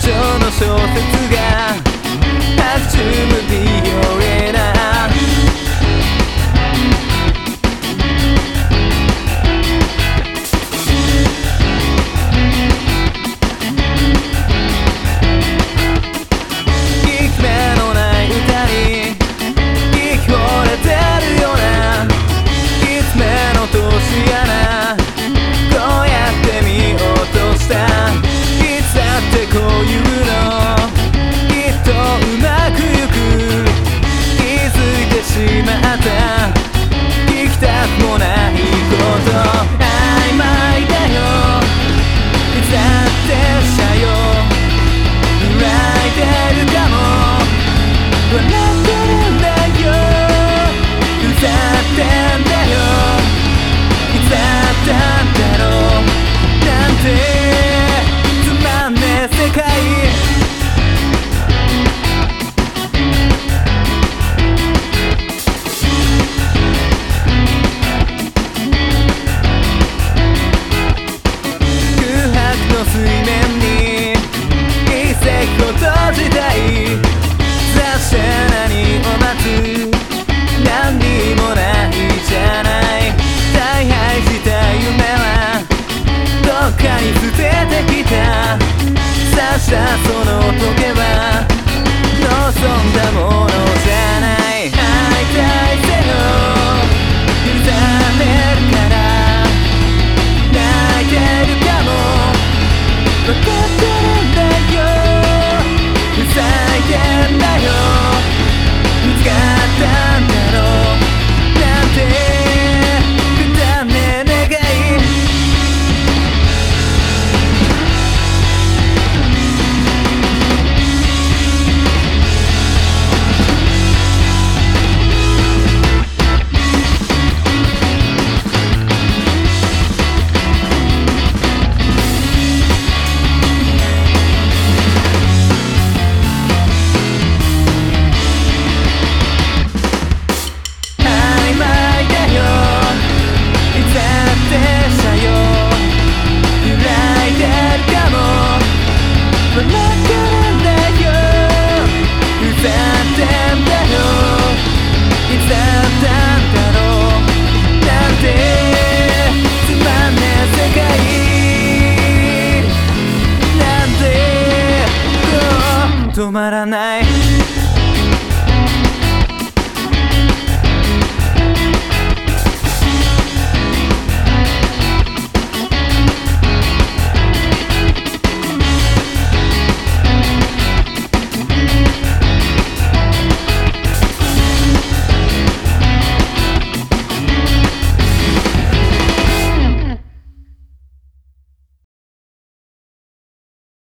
女の小説が始む美容へな息目のない歌に聞き惚れてるようないつ目の年やなこうやって見落としたいつだってこういうのきっとうまくゆく気づいてしまった聞きたくもないこと曖昧だよいつだってさよ揺らいでるかも笑ってるんだようざってんだよいつだったんだろうなんてつまんねえ世界空白の水面に遺跡を閉じたいさして何を待つ何にもないじゃない大敗した夢はどっかに捨ててきた刺したその時は望んだものじゃない会いたいぜよ許されるから泣いてるかも分かってるんだよふざけんだよ見つかったんだろうなんてくだんねえ願い止まらない